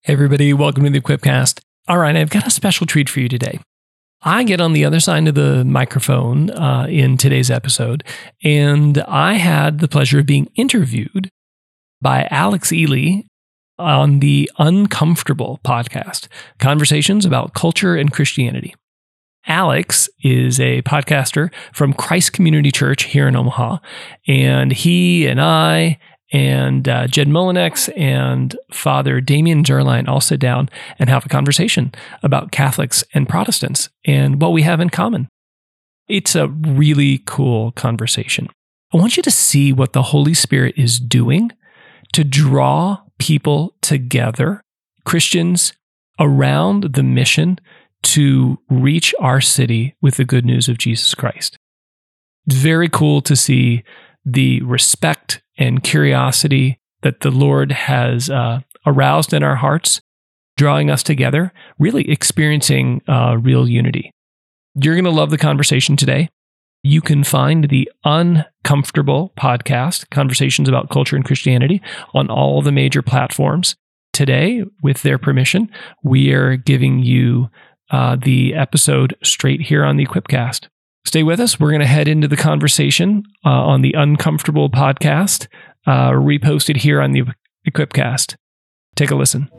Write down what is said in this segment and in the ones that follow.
Hey everybody, welcome to the Equipcast. All right, I've got a special treat for you today. I get on the other side of the microphone in today's episode, and I had the pleasure of being interviewed by Alex Ely on the Uncomfortable podcast, conversations about culture and Christianity. Alex is a podcaster from Christ Community Church here in Omaha, and he and I and Jed Mullinex and Father Damien Zerline all sit down and have a conversation about Catholics and Protestants and what we have in common. It's a really cool conversation. I want you to see what the Holy Spirit is doing to draw people together, Christians, around the mission to reach our city with the good news of Jesus Christ. It's very cool to see the respect and curiosity that the Lord has aroused in our hearts, drawing us together, really experiencing real unity. You're going to love the conversation today. You can find the Uncomfortable podcast, Conversations about Culture and Christianity, on all the major platforms. Today, with their permission, we are giving you the episode straight here on the Equipcast. Stay with us. We're going to head into the conversation on the Uncomfortable podcast, reposted here on the Equipcast. Take a listen.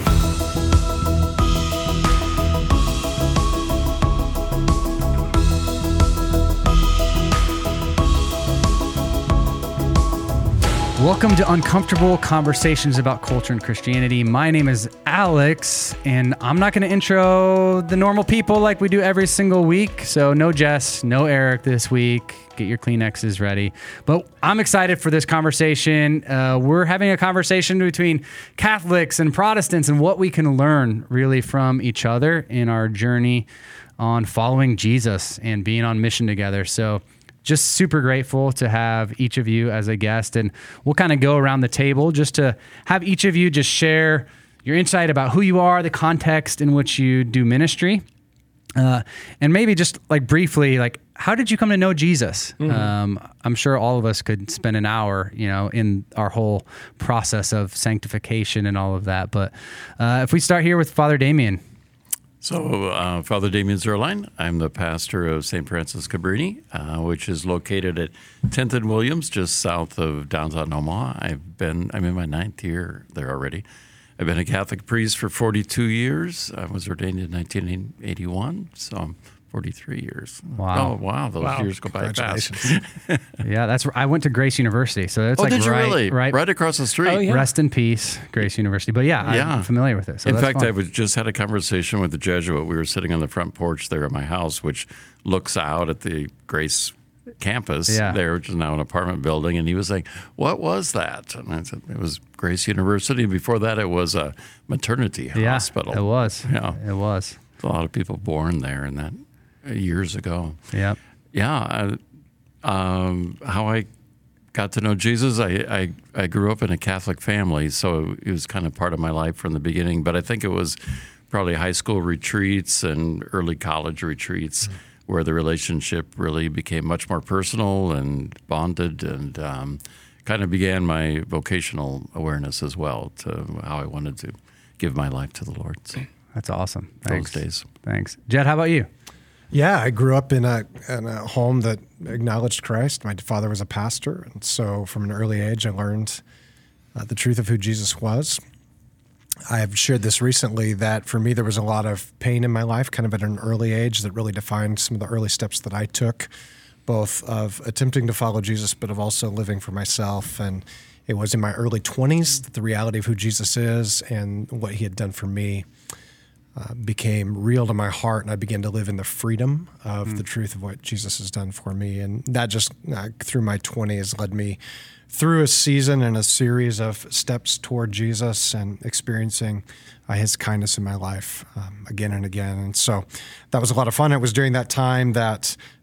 Welcome to Uncomfortable Conversations about Culture and Christianity. My name is Alex, and I'm not going to intro the normal people like we do every single week. So no Jess, no Eric this week. Get your Kleenexes ready. But I'm excited for this conversation. We're having a conversation between Catholics and Protestants and what we can learn really from each other in our journey on following Jesus and being on mission together. So just super grateful to have each of you as a guest, and we'll kind of go around the table just to have each of you just share your insight about who you are, the context in which you do ministry, and maybe just like briefly, like how did you come to know Jesus? Mm-hmm. I'm sure all of us could spend an hour, in our whole process of sanctification and all of that. But if we start here with Father Damien. So, Father Damien Zerline, I'm the pastor of St. Francis Cabrini, which is located at 10th and Williams, just south of downtown Omaha. I'm in my 9th year there already. I've been a Catholic priest for 42 years. I was ordained in 1981, so I'm 43 years. Wow. Oh, wow. Those years go by fast. Yeah, I went to Grace University, so it's did you really? Right across the street. Oh, yeah. Rest in peace, Grace University. But I'm familiar with it. So in fact, I just had a conversation with the Jesuit. We were sitting on the front porch there at my house, which looks out at the Grace campus there, which is now an apartment building. And he was like, "What was that?" And I said, "It was Grace University. Before that, it was a maternity hospital." It was. Yeah, it was. A lot of people born there in that years ago. Yeah. Yeah. How I got to know Jesus, I grew up in a Catholic family, so it was kind of part of my life from the beginning. But I think it was probably high school retreats and early college retreats where the relationship really became much more personal and bonded, and kind of began my vocational awareness as well to how I wanted to give my life to the Lord. So that's awesome. Thanks. Those days. Thanks. Jed, how about you? Yeah, I grew up in a home that acknowledged Christ. My father was a pastor, and so from an early age, I learned the truth of who Jesus was. I have shared this recently that for me, there was a lot of pain in my life, kind of at an early age, that really defined some of the early steps that I took, both of attempting to follow Jesus, but of also living for myself. And it was in my early 20s that the reality of who Jesus is and what he had done for me became real to my heart, and I began to live in the freedom of the truth of what Jesus has done for me. And that just, through my 20s, led me through a season and a series of steps toward Jesus and experiencing his kindness in my life again and again. And so that was a lot of fun. It was during that time that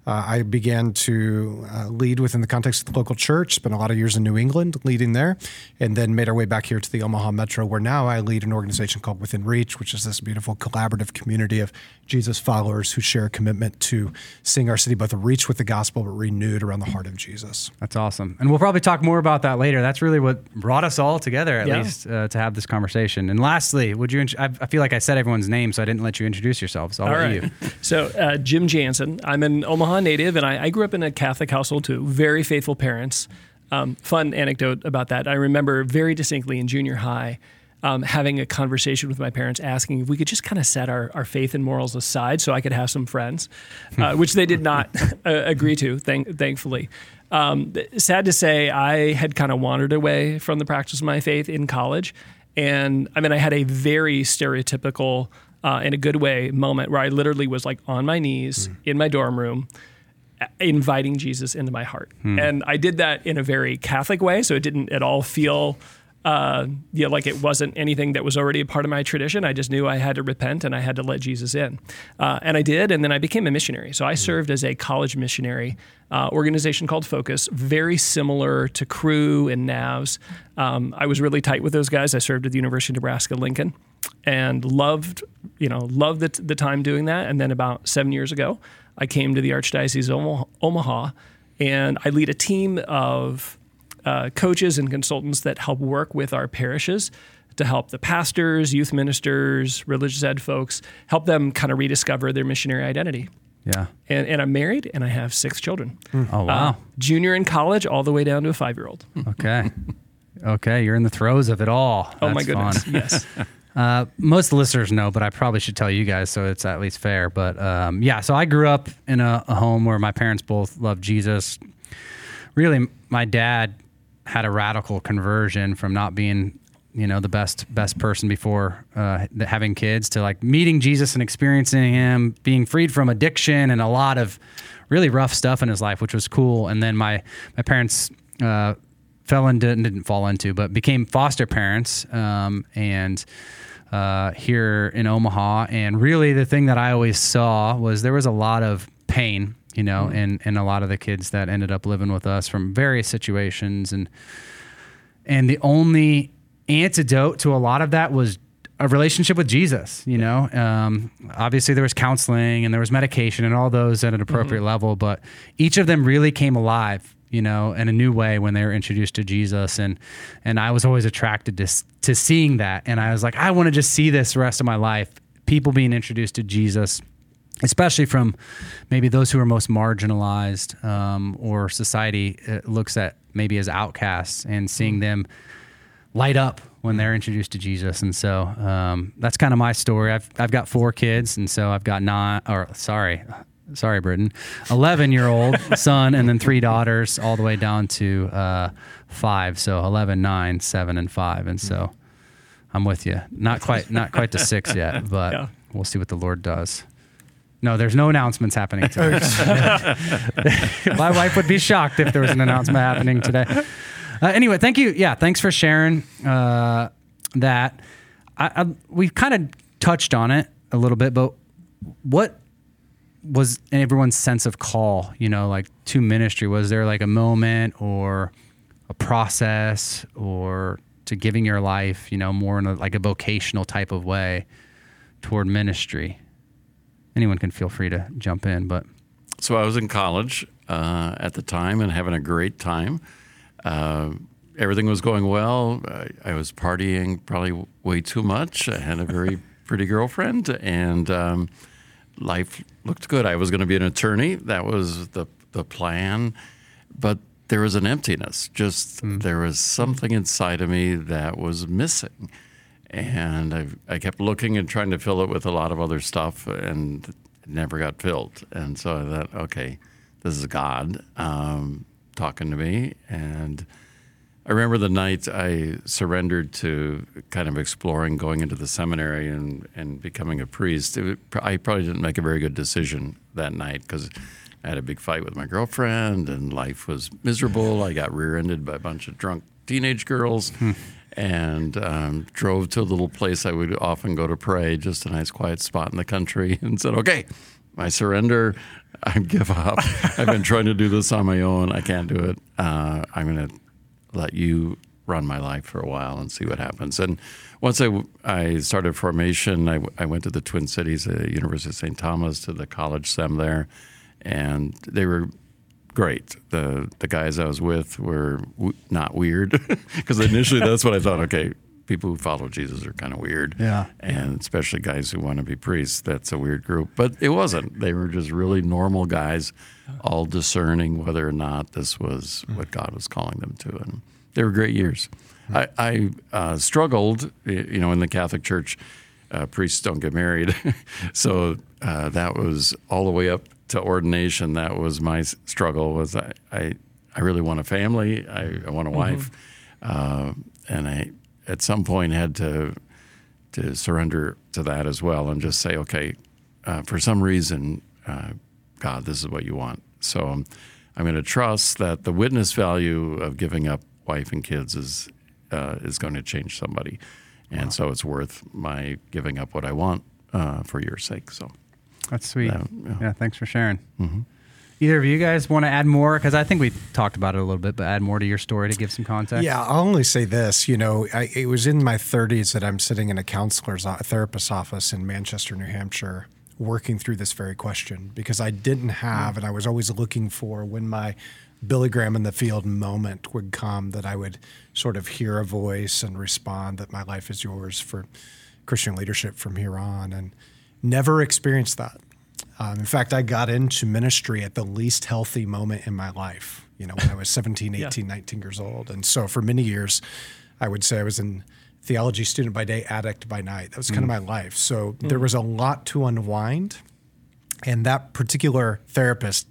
I began to lead within the context of the local church, spent a lot of years in New England leading there, and then made our way back here to the Omaha Metro, where now I lead an organization called Within Reach, which is this beautiful collaborative community of Jesus followers who share a commitment to seeing our city both reach with the gospel, but renewed around the heart of Jesus. That's awesome. And we'll probably talk more about that later. That's really what brought us all together, at Yeah. least, to have this conversation. And lastly, would you? I feel like I said everyone's name, so I didn't let you introduce yourself. So I'll let you. So Jim Jansen. I'm an Omaha native, and I grew up in a Catholic household too. Very faithful parents. Fun anecdote about that. I remember very distinctly in junior high having a conversation with my parents asking if we could just kind of set our faith and morals aside so I could have some friends, which they did not agree to, thankfully. Sad to say, I had kind of wandered away from the practice of my faith in college. And I mean, I had a very stereotypical, in a good way, moment where I literally was like on my knees in my dorm room, inviting Jesus into my heart. And I did that in a very Catholic way, so it didn't at all feel like it wasn't anything that was already a part of my tradition. I just knew I had to repent and I had to let Jesus in. And I did, and then I became a missionary. So I served as a college missionary organization called Focus, very similar to Cru and NAVS. I was really tight with those guys. I served at the University of Nebraska-Lincoln and loved the time doing that. And then about 7 years ago, I came to the Archdiocese of Omaha, and I lead a team of coaches and consultants that help work with our parishes to help the pastors, youth ministers, religious ed folks, help them kind of rediscover their missionary identity. Yeah. And I'm married, and I have 6 children. Oh, wow. Junior in college, all the way down to a 5-year-old. Okay. You're in the throes of it all. Oh, my That's goodness. fun. Yes. Most listeners know, but I probably should tell you guys so it's at least fair. But so I grew up in a home where my parents both loved Jesus. Really, my dad had a radical conversion from not being, the best person before having kids to like meeting Jesus and experiencing him, being freed from addiction and a lot of really rough stuff in his life, which was cool. And then my parents didn't fall into, but became foster parents here in Omaha. And really the thing that I always saw was there was a lot of pain, in a lot of the kids that ended up living with us from various situations. And the only antidote to a lot of that was a relationship with Jesus, obviously there was counseling and there was medication and all those at an appropriate level, but each of them really came alive, in a new way when they were introduced to Jesus. And I was always attracted to seeing that. And I was like, I want to just see this the rest of my life, people being introduced to Jesus, especially from maybe those who are most marginalized, or society looks at maybe as outcasts, and seeing them light up when they're introduced to Jesus. And so that's kind of my story. I've got 4 kids, and so I've got 11-year-old son, and then 3 daughters, all the way down to 5. So 11, 9, 7, and 5. And so I'm with you. Not quite to 6 yet, but We'll see what the Lord does. No, there's no announcements happening today. My wife would be shocked if there was an announcement happening today. Anyway, thank you. Yeah, thanks for sharing that. We kind of touched on it a little bit, but what was everyone's sense of call, to ministry? Was there like a moment or a process or to giving your life, more in a vocational type of way toward ministry? Anyone can feel free to jump in, but. So I was in college at the time and having a great time. Everything was going well. I was partying probably way too much. I had a very pretty girlfriend, and life looked good. I was going to be an attorney. That was the plan. But there was an emptiness. There was something inside of me that was missing. And I kept looking and trying to fill it with a lot of other stuff, and it never got filled. And so I thought, okay, this is God talking to me. And I remember the night I surrendered to kind of exploring going into the seminary and becoming a priest. I probably didn't make a very good decision that night because I had a big fight with my girlfriend and life was miserable. I got rear-ended by a bunch of drunk teenage girls and drove to a little place I would often go to pray, just a nice quiet spot in the country, and said, okay, I surrender. I give up. I've been trying to do this on my own. I can't do it. I'm going to let you run my life for a while and see what happens. And once I started formation, I went to the Twin Cities, the University of St. Thomas, to the college sem there, and they were great. The guys I was with were not weird, because initially that's what I thought. Okay, people who follow Jesus are kind of weird, and especially guys who want to be priests. That's a weird group, but it wasn't. They were just really normal guys, all discerning whether or not this was what God was calling them to, and they were great years. I struggled, in the Catholic Church. Priests don't get married, so that was all the way up to ordination. That was my struggle. Was I really want a family. I want a wife, and I at some point had to surrender to that as well, and just say, okay, for some reason, God, this is what you want. So I'm going to trust that the witness value of giving up wife and kids is going to change somebody. And so it's worth my giving up what I want for your sake. So that's sweet. Yeah, thanks for sharing. Mm-hmm. Either of you guys want to add more? Because I think we talked about it a little bit, but add more to your story to give some context. Yeah, I'll only say this. It was in my 30s that I'm sitting in a therapist's office in Manchester, New Hampshire, working through this very question, because I didn't have, and I was always looking for when my Billy Graham in the field moment would come, that I would sort of hear a voice and respond that my life is yours for Christian leadership from here on, and never experienced that. In fact, I got into ministry at the least healthy moment in my life, when I was 17, 18, 19 years old. And so for many years, I would say I was a theology student by day, addict by night. That was kind of my life. So there was a lot to unwind. And that particular therapist,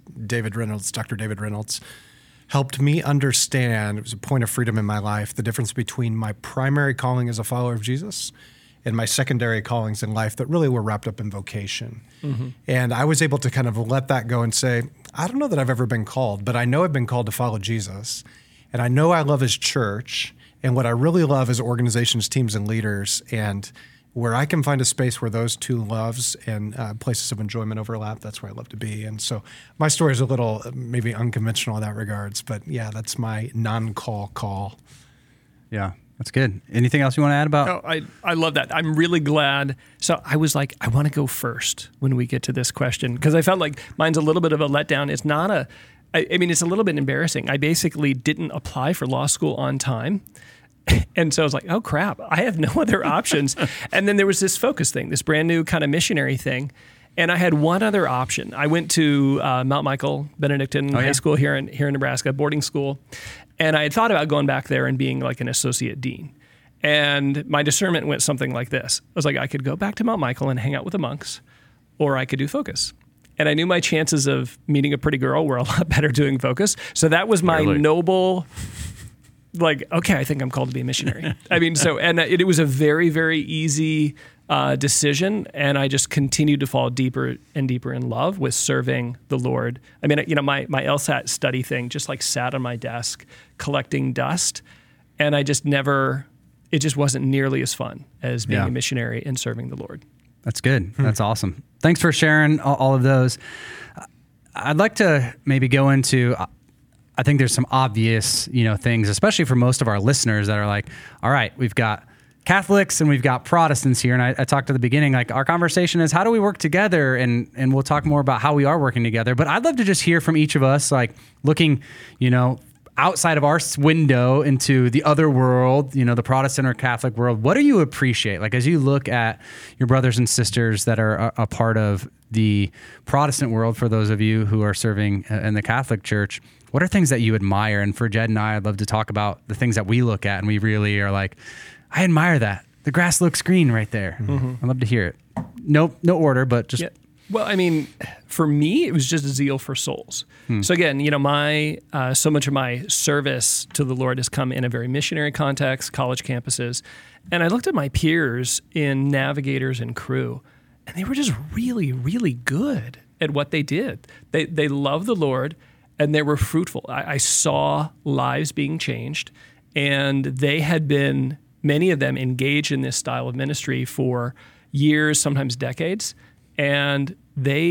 Dr. David Reynolds, helped me understand, it was a point of freedom in my life, the difference between my primary calling as a follower of Jesus and my secondary callings in life that really were wrapped up in vocation. Mm-hmm. And I was able to kind of let that go and say, I don't know that I've ever been called, but I know I've been called to follow Jesus. And I know I love his church. And what I really love is organizations, teams, and leaders. And where I can find a space where those two loves and places of enjoyment overlap, that's where I love to be. And so my story is a little maybe unconventional in that regards, but yeah, that's my non-call call. Yeah, that's good. Anything else you want to add about? Oh, I love that. I'm really glad. So I was like, I want to go first when we get to this question, because I felt like mine's a little bit of a letdown. It's not it's a little bit embarrassing. I basically didn't apply for law school on time. And so I was like, oh, crap, I have no other options. And then there was this Focus thing, this brand new kind of missionary thing. And I had one other option. I went to Mount Michael Benedictine High School here in Nebraska, boarding school. And I had thought about going back there and being like an associate dean. And my discernment went something like this. I was like, I could go back to Mount Michael and hang out with the monks, or I could do Focus. And I knew my chances of meeting a pretty girl were a lot better doing Focus. So that was my noble... okay, I think I'm called to be a missionary. It was a very, very easy decision, and I just continued to fall deeper and deeper in love with serving the Lord. I mean, my LSAT study thing just sat on my desk collecting dust, and it just wasn't nearly as fun as being a missionary and serving the Lord. That's good. That's awesome. Thanks for sharing all of those. I'd like to maybe go into... I think there's some obvious, things, especially for most of our listeners that are like, all right, we've got Catholics and we've got Protestants here. And I talked at the beginning, our conversation is how do we work together? And we'll talk more about how we are working together. But I'd love to just hear from each of us, looking, outside of our window into the other world, the Protestant or Catholic world. What do you appreciate? As you look at your brothers and sisters that are a part of the Protestant world, for those of you who are serving in the Catholic Church, what are things that you admire? And for Jed and I'd love to talk about the things that we look at and we really are like, I admire that. The grass looks green right there. Mm-hmm. I'd love to hear it. No order, but just... Yeah. Well, for me, it was just a zeal for souls. So again, so much of my service to the Lord has come in a very missionary context, college campuses. And I looked at my peers in navigators and crew, and they were just really, really good at what they did. They loved the Lord, and they were fruitful. I saw lives being changed, and they had been, many of them, engaged in this style of ministry for years, sometimes decades, and they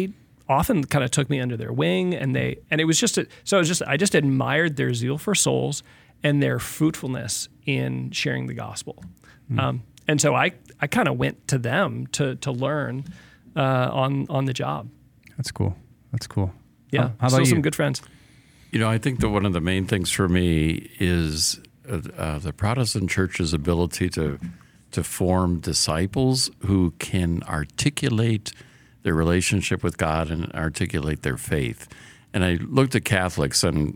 often kind of took me under their wing, and it was just I just admired their zeal for souls and their fruitfulness in sharing the gospel. And so I kind of went to them to learn on the job. That's cool. Yeah, how about still you? some good friends. I think that one of the main things for me is the Protestant Church's ability to form disciples who can articulate their relationship with God and articulate their faith. And I looked at Catholics and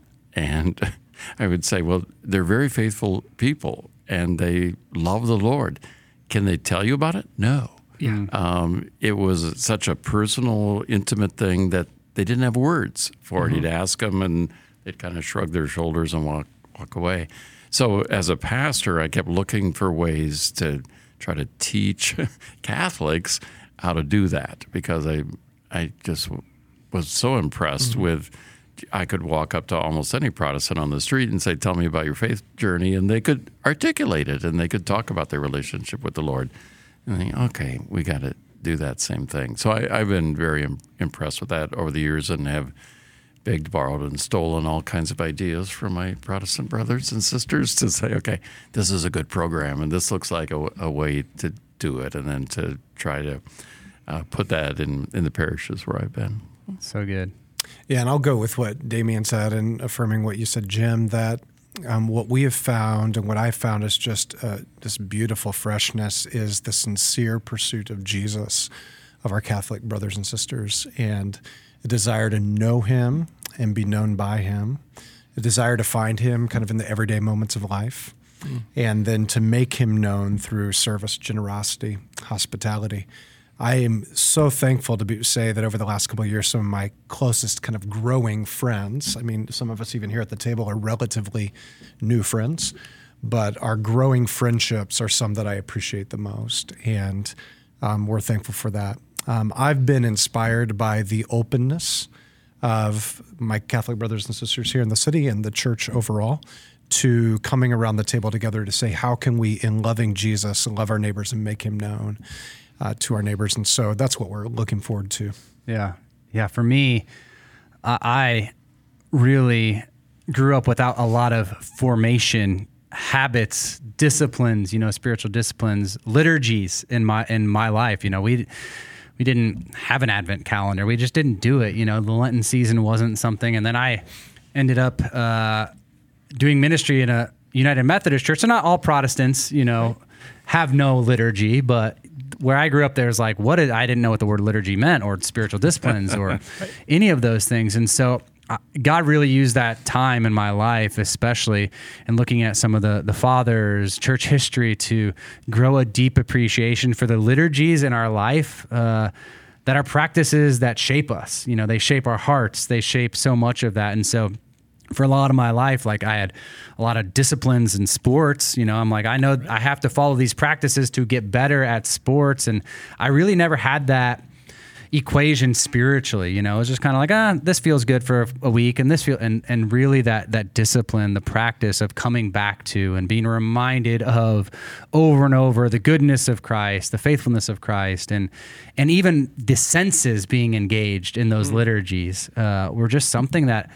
I would say, well, they're very faithful people and they love the Lord. Can they tell you about it? No. Yeah. It was such a personal, intimate thing that they didn't have words for it. You'd ask them and they'd kind of shrug their shoulders and walk away. So as a pastor, I kept looking for ways to try to teach Catholics how to do that, because I just was so impressed with, I could walk up to almost any Protestant on the street and say, tell me about your faith journey, and they could articulate it and they could talk about their relationship with the Lord. And I think, okay, we got to do that same thing. So I've been very impressed with that over the years and have begged, borrowed, and stolen all kinds of ideas from my Protestant brothers and sisters to say, okay, this is a good program and this looks like a way to do it, and then to try to put that in the parishes where I've been. So good. Yeah, and I'll go with what Damien said and affirming what you said, Jim, that what we have found and what I found is just this beautiful freshness is the sincere pursuit of Jesus, of our Catholic brothers and sisters, and a desire to know him and be known by him, a desire to find him kind of in the everyday moments of life, and then to make him known through service, generosity, hospitality. I am so thankful to say that over the last couple of years, some of my closest kind of growing friends, I mean, some of us even here at the table are relatively new friends, but our growing friendships are some that I appreciate the most, and we're thankful for that. I've been inspired by the openness of my Catholic brothers and sisters here in the city and the church overall to coming around the table together to say, how can we, in loving Jesus, love our neighbors and make him known to our neighbors? And so that's what we're looking forward to. Yeah. Yeah. For me, I really grew up without a lot of formation, habits, disciplines, spiritual disciplines, liturgies in my life. We didn't have an Advent calendar. We just didn't do it. The Lenten season wasn't something. And then I ended up doing ministry in a United Methodist church. So not all Protestants, have no liturgy, but where I grew up, there's I didn't know what the word liturgy meant, or spiritual disciplines, or any of those things. And so God really used that time in my life, especially in looking at some of the fathers, church history, to grow a deep appreciation for the liturgies in our life that are practices that shape us. They shape our hearts. They shape so much of that. And so for a lot of my life, I had a lot of disciplines in sports. I'm I know I have to follow these practices to get better at sports. And I really never had that equation spiritually. It was just kind of this feels good for a week, and and really that discipline, the practice of coming back to and being reminded of over and over the goodness of Christ, the faithfulness of Christ, and even the senses being engaged in those liturgies were just something that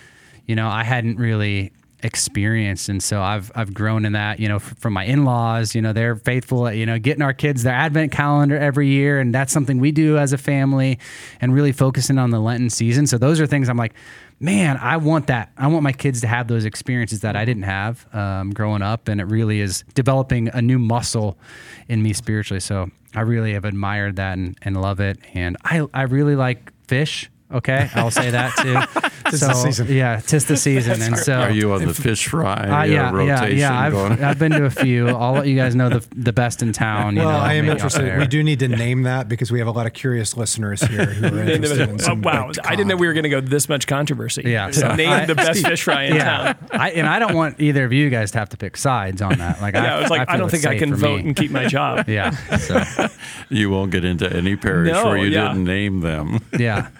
I hadn't really experienced. And so I've grown in that, from my in-laws, they're faithful at, getting our kids their Advent calendar every year. And that's something we do as a family, and really focusing on the Lenten season. So those are things I'm man, I want that. I want my kids to have those experiences that I didn't have growing up. And it really is developing a new muscle in me spiritually. So I really have admired that and love it. And I really like fish. Okay, I'll say that too. Tis the season. Yeah, 'tis the season. And so, are you on the fish fry rotation? Yeah. I've been to a few. I'll let you guys know the best in town. I am interested. We do need to name that because we have a lot of curious listeners here who are interested in some. Wow, I didn't know we were going to go this much controversy. Yeah, so name the best fish fry in town. I don't want either of you guys to have to pick sides on that. I don't think I can vote and keep my job. Yeah, so. You won't get into any parish where you didn't name them. Yeah.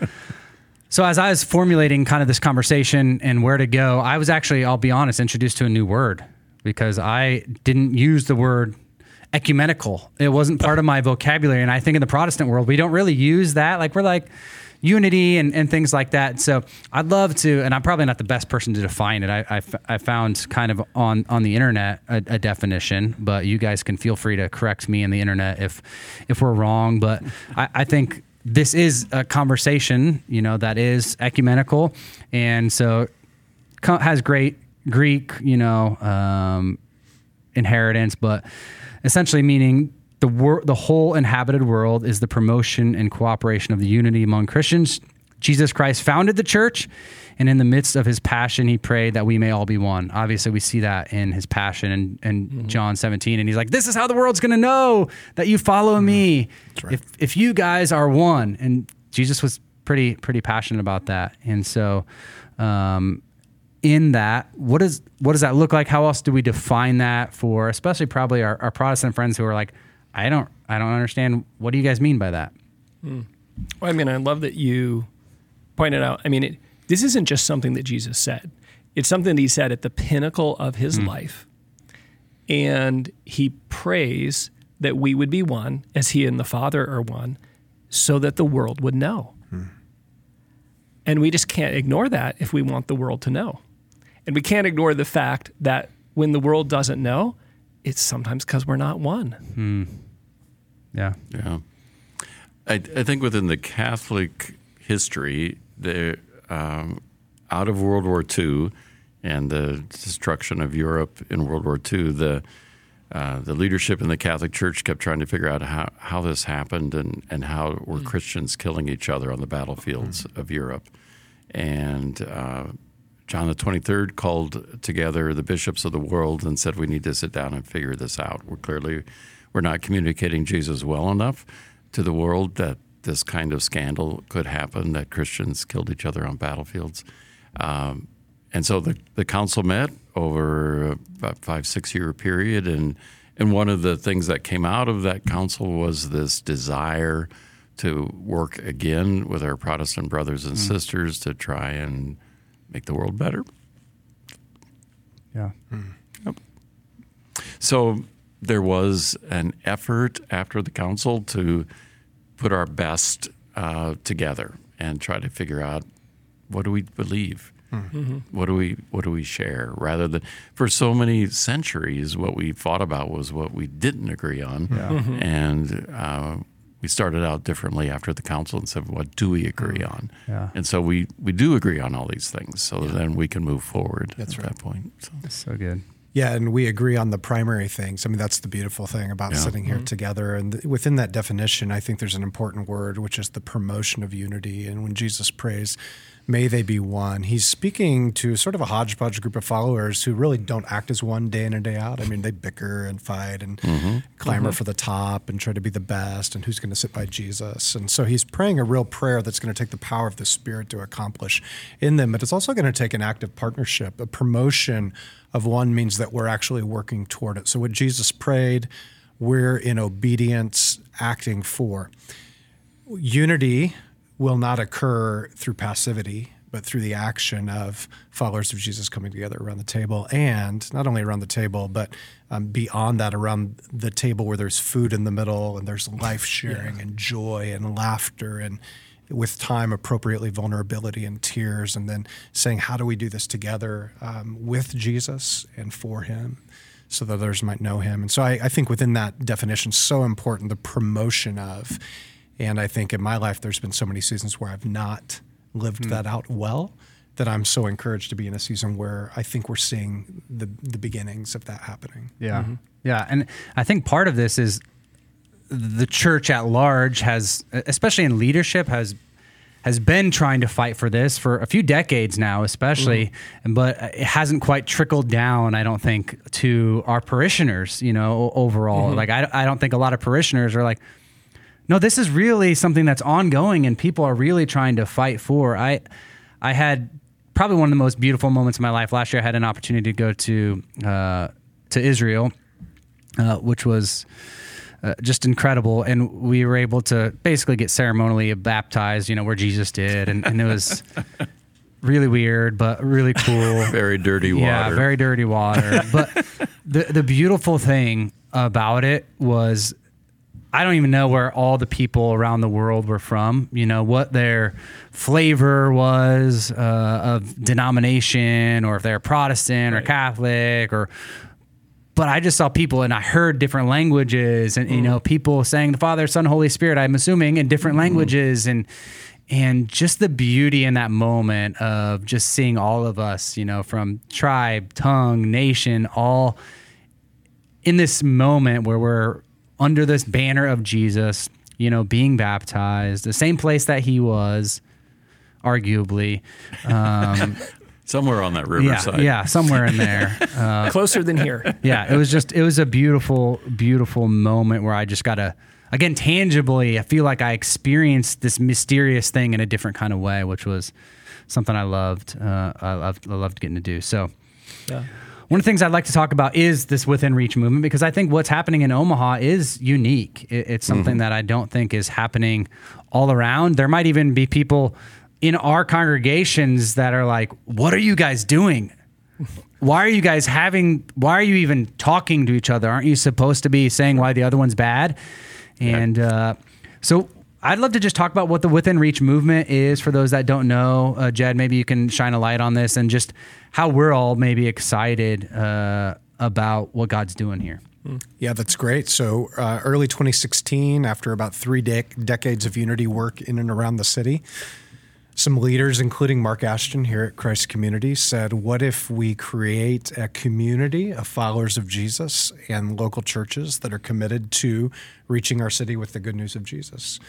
So as I was formulating kind of this conversation and where to go, I was actually, I'll be honest, introduced to a new word, because I didn't use the word ecumenical. It wasn't part of my vocabulary. And I think in the Protestant world, we don't really use that. We're unity and things like that. So I'd love to, and I'm probably not the best person to define it. I found kind of on the internet a definition, but you guys can feel free to correct me in the internet if we're wrong. But I think this is a conversation, that is ecumenical, and so has great Greek, inheritance, but essentially meaning the whole inhabited world is the promotion and cooperation of the unity among Christians. Jesus Christ founded the church, and in the midst of his passion, he prayed that we may all be one. Obviously, we see that in his passion in John 17, and he's like, this is how the world's going to know that you follow me. That's right. If you guys are one. And Jesus was pretty passionate about that. And so in that, what does that look like? How else do we define that for, especially probably our Protestant friends who are like, I don't understand. What do you guys mean by that? Well, I mean, I love that you pointed out. I mean, this isn't just something that Jesus said. It's something that he said at the pinnacle of his life. And he prays that we would be one as he and the Father are one, so that the world would know. And we just can't ignore that if we want the world to know. And we can't ignore the fact that when the world doesn't know, it's sometimes because we're not one. Yeah. I think within the Catholic history, out of World War II and the destruction of Europe in World War II, the leadership in the Catholic Church kept trying to figure out how this happened and how were Christians killing each other on the battlefields of Europe. And John the 23rd called together the bishops of the world and said, we need to sit down and figure this out. We're not communicating Jesus well enough to the world that this kind of scandal could happen, that Christians killed each other on battlefields. And so the council met over about 5-6 year period, and one of the things that came out of that council was this desire to work again with our Protestant brothers and sisters to try and make the world better. Yeah. Yep. So there was an effort after the council to put our best together and try to figure out, what do we believe? What do we share? Rather than, for so many centuries, what we fought about was what we didn't agree on. And we started out differently after the council and said, what do we agree on? And so we do agree on all these things, so then we can move forward that point. So. That's so good. Yeah, and we agree on the primary things. I mean, that's the beautiful thing about sitting here together. And within that definition, I think there's an important word, which is the promotion of unity. And when Jesus prays, may they be one, he's speaking to sort of a hodgepodge group of followers who really don't act as one day in and day out. I mean, they bicker and fight and clamor for the top and try to be the best and who's going to sit by Jesus. And so he's praying a real prayer that's going to take the power of the Spirit to accomplish in them. But it's also going to take an active partnership. A promotion of one means that we're actually working toward it. So what Jesus prayed, we're in obedience acting for. Unity will not occur through passivity, but through the action of followers of Jesus coming together around the table, and not only around the table, but beyond that, around the table where there's food in the middle and there's life sharing and joy and laughter, and with time, appropriately, vulnerability and tears, and then saying, how do we do this together with Jesus and for him so that others might know him? And so I think within that definition, so important, the promotion of. And I think in my life, there's been so many seasons where I've not lived that out well, that I'm so encouraged to be in a season where I think we're seeing the beginnings of that happening. Yeah. Yeah. And I think part of this is the church at large has, especially in leadership, has been trying to fight for this for a few decades now, especially, but it hasn't quite trickled down, I don't think, to our parishioners, overall. Like, I don't think a lot of parishioners are like, no, this is really something that's ongoing and people are really trying to fight for. I had probably one of the most beautiful moments of my life. Last year I had an opportunity to go to Israel, which was just incredible. And we were able to basically get ceremonially baptized, where Jesus did. And it was really weird, but really cool. Very dirty water. Yeah, very dirty water. But the beautiful thing about it was I don't even know where all the people around the world were from, what their flavor was of denomination, or if they're Protestant or Catholic, but I just saw people, and I heard different languages, and people saying the Father, Son, Holy Spirit, I'm assuming in different languages, and just the beauty in that moment of just seeing all of us, from tribe, tongue, nation, all in this moment where we're under this banner of Jesus, being baptized, the same place that he was, arguably. Somewhere on that riverside. Yeah, somewhere in there. Closer than here. Yeah, it was a beautiful, beautiful moment where I just got to, again, tangibly, I feel like I experienced this mysterious thing in a different kind of way, which was something I loved. I loved getting to do. So, yeah. One of the things I'd like to talk about is this Within Reach movement, because I think what's happening in Omaha is unique. It's something that I don't think is happening all around. There might even be people in our congregations that are like, what are you guys doing? Why are you even talking to each other? Aren't you supposed to be saying why the other one's bad? And so I'd love to just talk about what the Within Reach movement is for those that don't know. Jed, maybe you can shine a light on this and just how we're all maybe excited about what God's doing here. Yeah, that's great. So early 2016, after about 3 decades of unity work in and around the city, some leaders, including Mark Ashton here at Christ Community, said, what if we create a community of followers of Jesus and local churches that are committed to reaching our city with the good news of Jesus?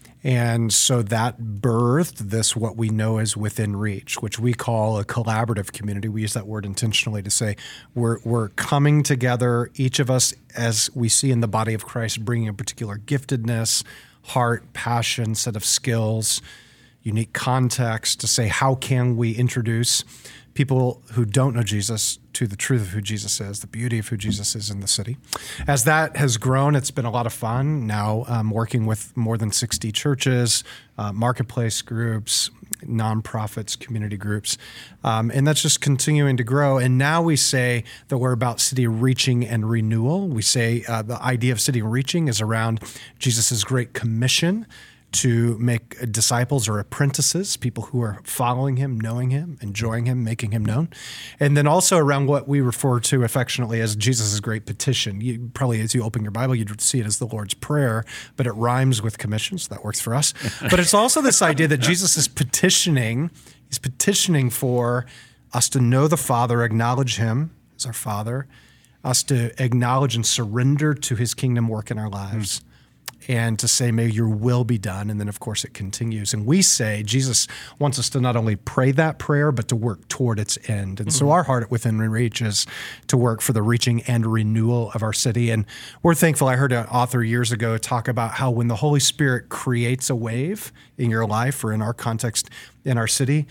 And so that birthed this, what we know as Within Reach, which we call a collaborative community. We use that word intentionally to say we're coming together, each of us, as we see in the body of Christ, bringing a particular giftedness, heart, passion, set of skills, unique context to say, how can we introduce people who don't know Jesus to the truth of who Jesus is, the beauty of who Jesus is in the city. As that has grown, it's been a lot of fun. Now working with more than 60 churches, marketplace groups, nonprofits, community groups, and that's just continuing to grow. And now we say that we're about city reaching and renewal. We say the idea of city reaching is around Jesus's great commission to make disciples or apprentices, people who are following him, knowing him, enjoying him, making him known. And then also around what we refer to affectionately as Jesus' great petition. You probably, as you open your Bible, you'd see it as the Lord's Prayer, but it rhymes with commission, so that works for us. But it's also this idea that Jesus is petitioning, he's petitioning for us to know the Father, acknowledge him as our Father, us to acknowledge and surrender to his kingdom work in our lives, and to say, may your will be done. And then, of course, it continues. And we say Jesus wants us to not only pray that prayer, but to work toward its end. And so our heart Within Reach is to work for the reaching and renewal of our city. And we're thankful. I heard an author years ago talk about how when the Holy Spirit creates a wave in your life, or in our context, in our city,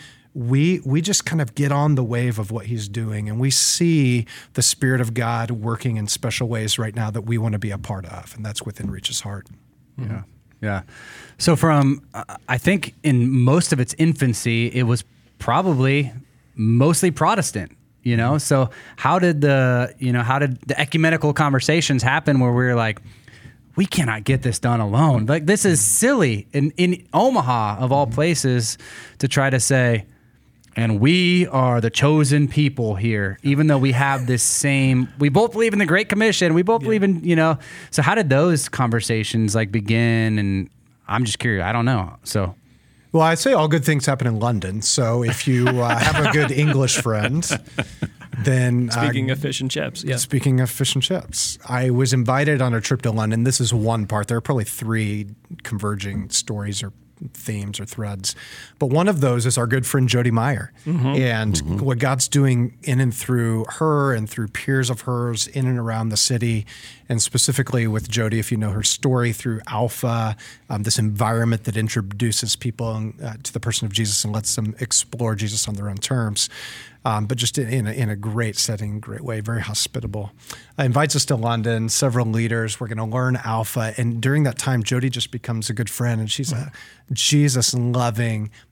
we just kind of get on the wave of what he's doing, and we see the Spirit of God working in special ways right now that we want to be a part of, and that's Within Reach's heart. Yeah. So from, I think in most of its infancy, it was probably mostly Protestant, So how did the ecumenical conversations happen where we were like, we cannot get this done alone. Like, this is silly in Omaha of all places to try to say, and we are the chosen people here, even though we have this same, we both believe in the Great Commission. We both believe in, so how did those conversations begin? And I'm just curious. I don't know. So. Well, I'd say all good things happen in London. So if you have a good English friend, then... Speaking of fish and chips. Yeah. Speaking of fish and chips, I was invited on a trip to London. This is one part. There are probably 3 converging stories or themes or threads. But one of those is our good friend Jody Meyer, and what God's doing in and through her and through peers of hers in and around the city, and specifically with Jody, if you know her story, through Alpha, this environment that introduces people to the person of Jesus and lets them explore Jesus on their own terms. But just in a great setting, great way, very hospitable. Invites us to London, several leaders. We're going to learn Alpha. And during that time, Jody just becomes a good friend. And she's a Jesus-loving,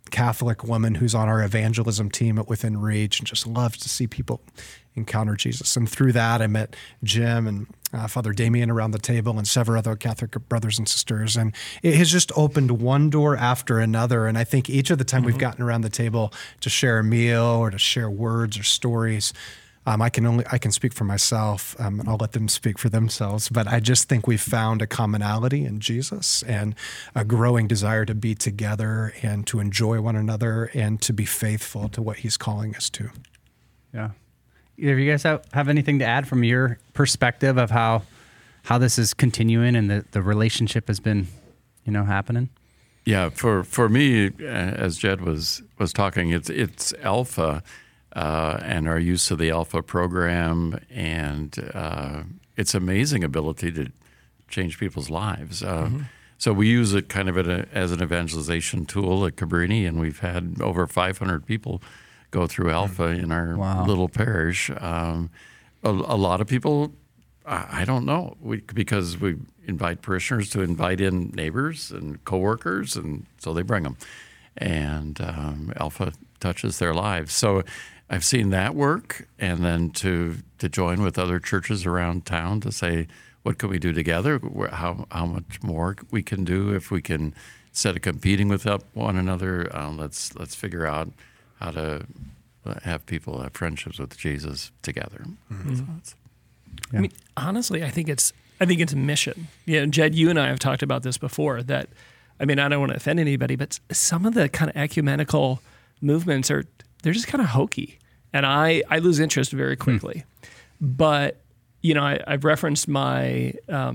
Catholic woman who's on our evangelism team at Within Reach and just loves to see people encounter Jesus. And through that, I met Jim and Father Damien around the table and several other Catholic brothers and sisters. And it has just opened one door after another. And I think each of the time we've gotten around the table to share a meal or to share words or stories, I can speak for myself, and I'll let them speak for themselves. But I just think we've found a commonality in Jesus and a growing desire to be together and to enjoy one another and to be faithful to what he's calling us to. Yeah. Either of you guys have anything to add from your perspective of how this is continuing and the relationship has been, happening? Yeah, for me, as Jed was talking, it's Alpha. And our use of the Alpha program and its amazing ability to change people's lives. So we use it kind of as an evangelization tool at Cabrini, and we've had over 500 people go through Alpha in our little parish. A lot of people, I don't know, because we invite parishioners to invite in neighbors and coworkers, and so they bring them. And Alpha touches their lives. So I've seen that work, and then to join with other churches around town to say, what can we do together? How much more we can do if we can, instead of competing with one another, let's figure out how to have people have friendships with Jesus together. Yeah. I mean, honestly, I think it's mission. Yeah, Jed, you and I have talked about this before. That, I mean, I don't want to offend anybody, but some of the kind of ecumenical movements they're just kind of hokey, and I lose interest very quickly. But I've referenced my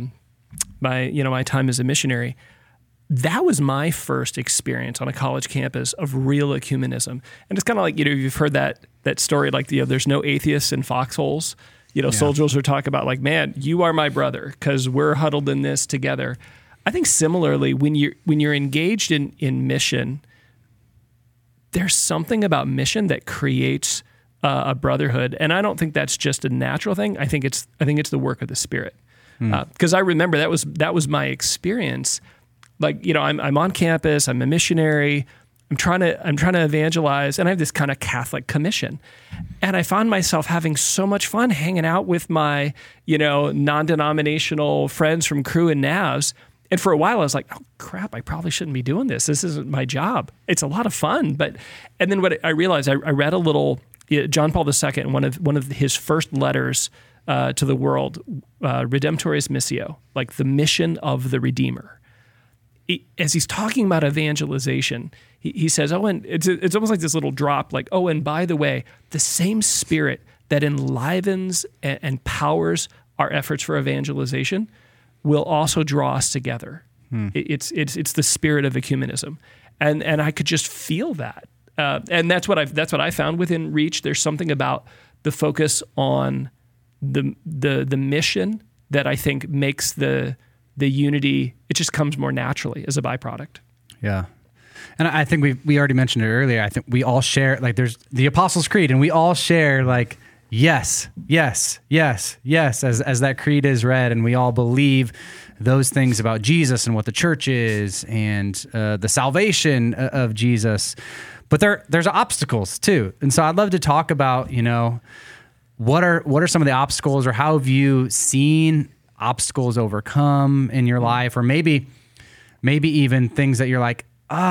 my time as a missionary. That was my first experience on a college campus of real ecumenism, and it's kind of like you've heard that story, like there's no atheists in foxholes. Soldiers are talking about like, man, you are my brother because we're huddled in this together. I think similarly, when you're engaged in mission, there's something about mission that creates a brotherhood, and I don't think that's just a natural thing. I think it's the work of the Spirit. Because I remember that was my experience. Like I'm on campus, I'm a missionary, I'm trying to evangelize, and I have this kind of Catholic commission, and I found myself having so much fun hanging out with my non-denominational friends from Cru and Navs. And for a while, I was like, oh, crap, I probably shouldn't be doing this. This isn't my job. It's a lot of fun. And then what I realized, I read a little, John Paul II, one of his first letters to the world, Redemptoris Missio, like the mission of the Redeemer. As he's talking about evangelization, he says, and it's almost like this little drop, like, oh, and by the way, the same Spirit that enlivens and powers our efforts for evangelization will also draw us together. It's the spirit of ecumenism, and I could just feel that, and that's what I found within Reach. There's something about the focus on the mission that I think makes the unity. It just comes more naturally as a byproduct. Yeah. And I think we already mentioned it earlier. I think we all share, like, there's the Apostles' Creed, and we all share like, yes, yes, yes, yes, as that creed is read, and we all believe those things about Jesus and what the church is and the salvation of Jesus. But there's obstacles too. And so I'd love to talk about, what are some of the obstacles, or how have you seen obstacles overcome in your life, or maybe even things that you're like,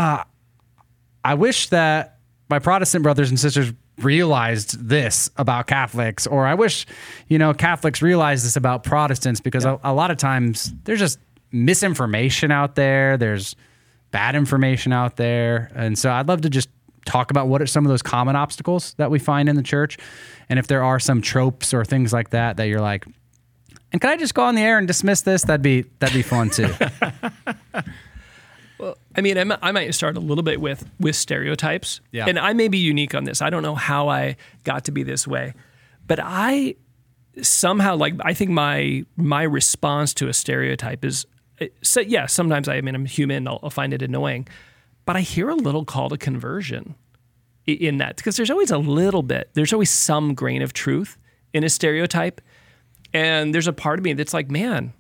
I wish that my Protestant brothers and sisters realized this about Catholics, or I wish, Catholics realized this about Protestants, because a lot of times there's just misinformation out there. There's bad information out there. And so I'd love to just talk about what are some of those common obstacles that we find in the church. And if there are some tropes or things like that you're like, and can I just go on the air and dismiss this? That'd be fun too. Well, I mean, I might start a little bit with stereotypes, and I may be unique on this. I don't know how I got to be this way, but I somehow, like, I think my response to a stereotype is, sometimes I'm human, I'll find it annoying, but I hear a little call to conversion in that, because there's always there's always some grain of truth in a stereotype, and there's a part of me that's like, man,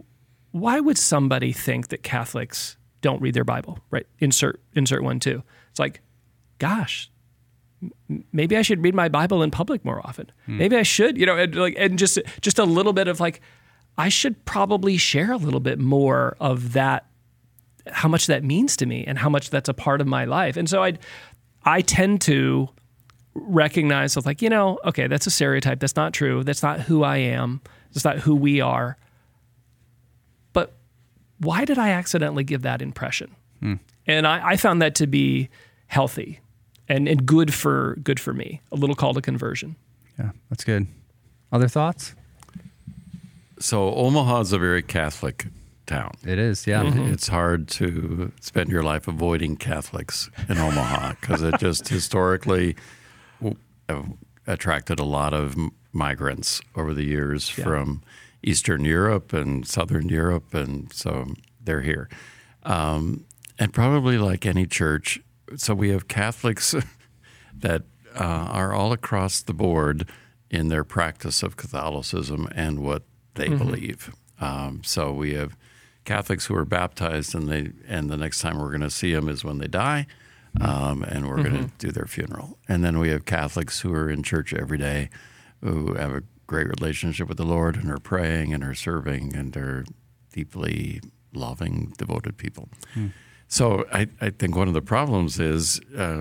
why would somebody think that Catholics don't read their Bible, right? Insert one too. It's like, gosh, maybe I should read my Bible in public more often. Maybe I should, and just a little bit of like, I should probably share a little bit more of that, how much that means to me and how much that's a part of my life. And so I tend to recognize of like, okay, that's a stereotype. That's not true. That's not who I am. That's not who we are. But why did I accidentally give that impression? And I found that to be healthy and good for me. A little call to conversion. Yeah, that's good. Other thoughts? So Omaha is a very Catholic town. It is, yeah. It's hard to spend your life avoiding Catholics in Omaha because it just historically attracted a lot of migrants over the years from Eastern Europe and Southern Europe, and so they're here. And probably like any church, so we have Catholics that are all across the board in their practice of Catholicism and what they believe. So we have Catholics who are baptized, and the next time we're going to see them is when they die, and we're going to do their funeral. And then we have Catholics who are in church every day, who have a great relationship with the Lord and are praying and are serving and are deeply loving, devoted people. So I think one of the problems is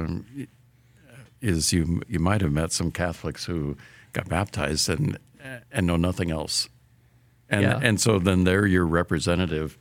you might have met some Catholics who got baptized and know nothing else. And so then they're your representative.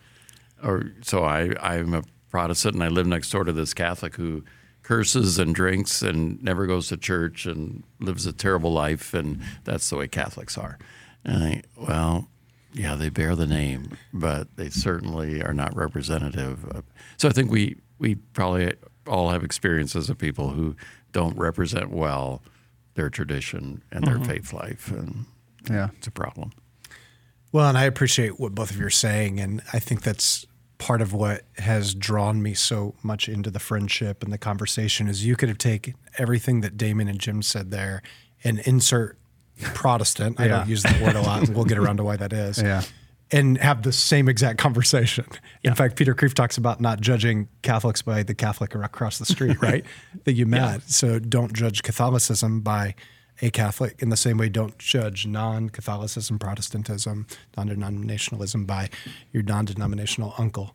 So I'm a Protestant, and I live next door to this Catholic who curses and drinks and never goes to church and lives a terrible life, and that's the way Catholics are. And yeah, they bear the name, but they certainly are not representative. So I think we probably all have experiences of people who don't represent well their tradition and their faith life, and it's a problem. Well, and I appreciate what both of you are saying, and I think that's part of what has drawn me so much into the friendship and the conversation is you could have taken everything that Damon and Jim said there and insert Protestant. I don't use that word a lot, and we'll get around to why that is. And have the same exact conversation. In fact, Peter Kreeft talks about not judging Catholics by the Catholic across the street, right? That you met. So don't judge Catholicism by a Catholic in the same way. Don't judge non-Catholicism, Protestantism, non-denominationalism by your non-denominational uncle.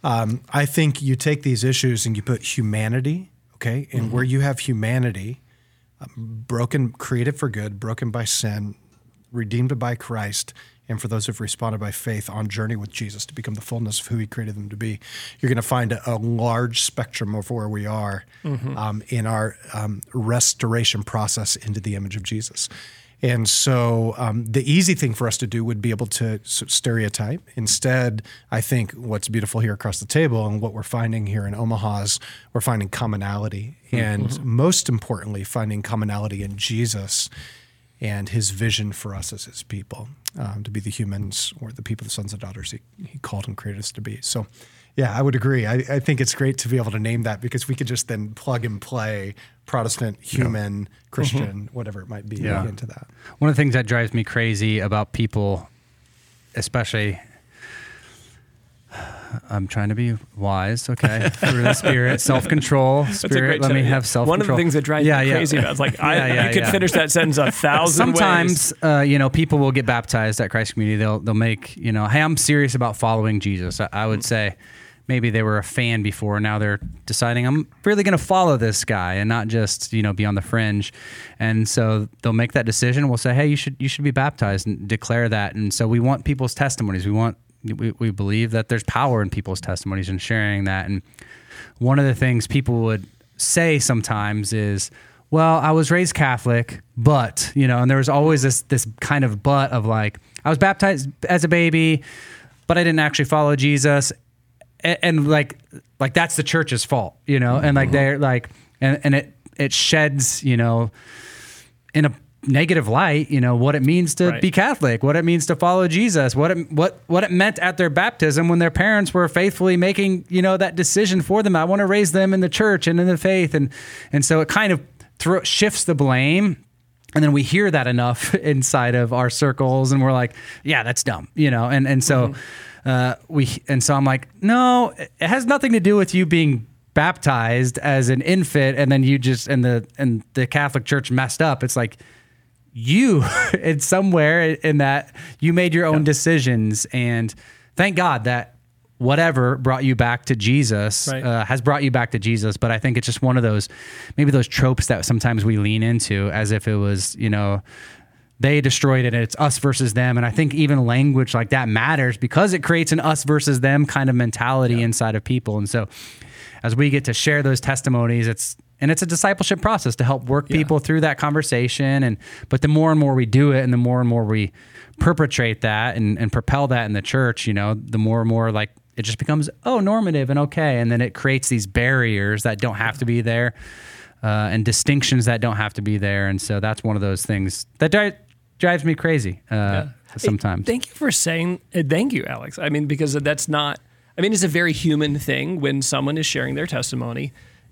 I think you take these issues and you put humanity, okay? And where you have humanity, broken, created for good, broken by sin, redeemed by Christ, and for those who've responded by faith on journey with Jesus to become the fullness of who he created them to be, you're going to find a large spectrum of where we are in our restoration process into the image of Jesus. And so the easy thing for us to do would be able to stereotype. Instead, I think what's beautiful here across the table and what we're finding here in Omaha is we're finding commonality. And most importantly, finding commonality in Jesus and his vision for us as his people, to be the humans or the people, the sons and daughters he called and created us to be. So, yeah, I would agree. I think it's great to be able to name that because we could just then plug and play Protestant, human, Christian, whatever it might be into that. One of the things that drives me crazy about people, especially, I'm trying to be wise, okay? Through the Spirit, self-control, Spirit, let me have self-control. One of the things that drives me crazy about, like, you could finish that sentence 1,000 ways. Sometimes, people will get baptized at Christ Community. They'll make, hey, I'm serious about following Jesus. I would say maybe they were a fan before. Now they're deciding I'm really going to follow this guy and not just, be on the fringe. And so they'll make that decision. We'll say, hey, you should be baptized and declare that. And so we want people's testimonies. We believe that there's power in people's testimonies and sharing that. And one of the things people would say sometimes is, well, I was raised Catholic, but, and there was always this kind of but of like, I was baptized as a baby, but I didn't actually follow Jesus. And like that's the church's fault, and like they're like, and it sheds, in a negative light, what it means to be Catholic, what it means to follow Jesus, what it meant at their baptism when their parents were faithfully making, that decision for them. I want to raise them in the church and in the faith. And so it kind of shifts the blame. And then we hear that enough inside of our circles and we're like, yeah, that's dumb, and so so I'm like, no, it has nothing to do with you being baptized as an infant, and then you just and the Catholic Church messed up. It's like you, it's somewhere in that you made your own decisions, and thank God that whatever brought you back to Jesus has brought you back to Jesus. But I think it's just one of those, maybe those tropes that sometimes we lean into as if it was, they destroyed it and it's us versus them. And I think even language like that matters because it creates an us versus them kind of mentality inside of people. And so as we get to share those testimonies, it's a discipleship process to help work people through that conversation. But the more and more we do it and the more we perpetrate that and propel that in the church, the more and more like it just becomes, normative and okay. And then it creates these barriers that don't have to be there and distinctions that don't have to be there. And so that's one of those things that drives me crazy sometimes. Thank you for saying, thank you, Alex. I mean, because it's a very human thing when someone is sharing their testimony,